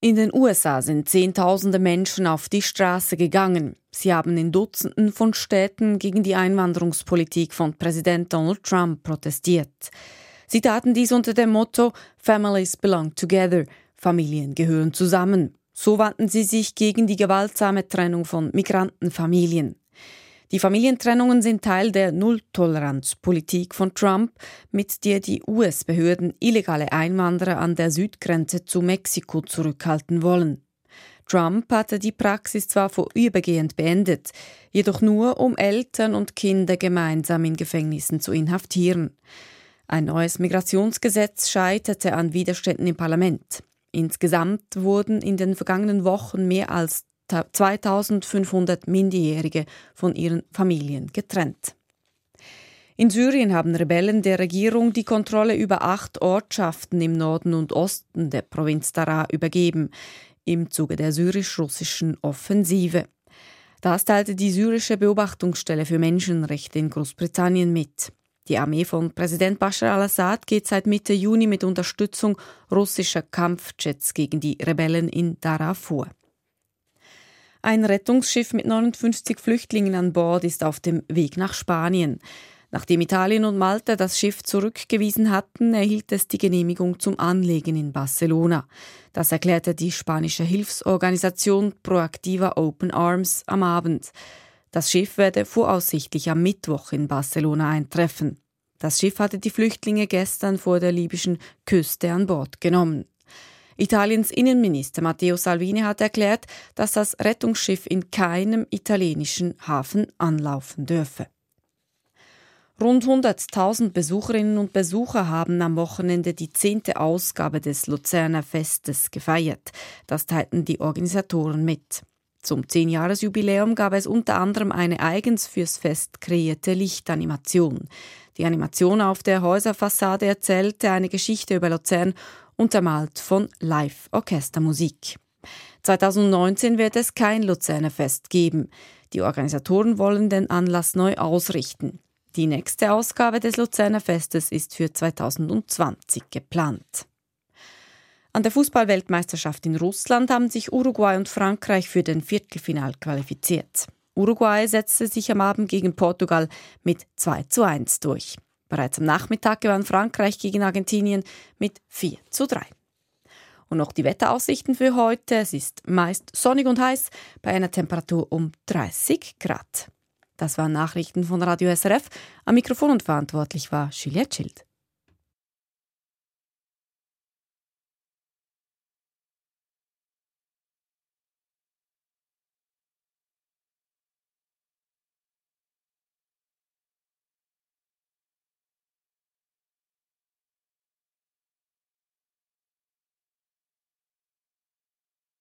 In den USA sind Zehntausende Menschen auf die Straße gegangen. Sie haben in Dutzenden von Städten gegen die Einwanderungspolitik von Präsident Donald Trump protestiert. Sie taten dies unter dem Motto «Families belong together», Familien gehören zusammen. So wandten sie sich gegen die gewaltsame Trennung von Migrantenfamilien. Die Familientrennungen sind Teil der Nulltoleranzpolitik von Trump, mit der die US-Behörden illegale Einwanderer an der Südgrenze zu Mexiko zurückhalten wollen. Trump hatte die Praxis zwar vorübergehend beendet, jedoch nur, um Eltern und Kinder gemeinsam in Gefängnissen zu inhaftieren. Ein neues Migrationsgesetz scheiterte an Widerständen im Parlament. Insgesamt wurden in den vergangenen Wochen mehr als 2500 Minderjährige von ihren Familien getrennt. In Syrien haben Rebellen der Regierung die Kontrolle über 8 Ortschaften im Norden und Osten der Provinz Daraa übergeben, im Zuge der syrisch-russischen Offensive. Das teilte die syrische Beobachtungsstelle für Menschenrechte in Großbritannien mit. Die Armee von Präsident Bashar al-Assad geht seit Mitte Juni mit Unterstützung russischer Kampfjets gegen die Rebellen in Daraa vor. Ein Rettungsschiff mit 59 Flüchtlingen an Bord ist auf dem Weg nach Spanien. Nachdem Italien und Malta das Schiff zurückgewiesen hatten, erhielt es die Genehmigung zum Anlegen in Barcelona. Das erklärte die spanische Hilfsorganisation Proactiva Open Arms am Abend. Das Schiff werde voraussichtlich am Mittwoch in Barcelona eintreffen. Das Schiff hatte die Flüchtlinge gestern vor der libyschen Küste an Bord genommen. Italiens Innenminister Matteo Salvini hat erklärt, dass das Rettungsschiff in keinem italienischen Hafen anlaufen dürfe. Rund 100.000 Besucherinnen und Besucher haben am Wochenende die 10. Ausgabe des Luzerner Festes gefeiert. Das teilten die Organisatoren mit. Zum 10-Jahres-Jubiläum gab es unter anderem eine eigens fürs Fest kreierte Lichtanimation. Die Animation auf der Häuserfassade erzählte eine Geschichte über Luzern, untermalt von Live-Orchestermusik. 2019 wird es kein Luzerner Fest geben. Die Organisatoren wollen den Anlass neu ausrichten. Die nächste Ausgabe des Luzerner Festes ist für 2020 geplant. An der Fußball-Weltmeisterschaft in Russland haben sich Uruguay und Frankreich für den Viertelfinal qualifiziert. Uruguay setzte sich am Abend gegen Portugal mit 2:1 durch. Bereits am Nachmittag gewann Frankreich gegen Argentinien mit 4:3. Und noch die Wetteraussichten für heute. Es ist meist sonnig und heiß bei einer Temperatur um 30 Grad. Das waren Nachrichten von Radio SRF. Am Mikrofon und verantwortlich war Juliette Schild.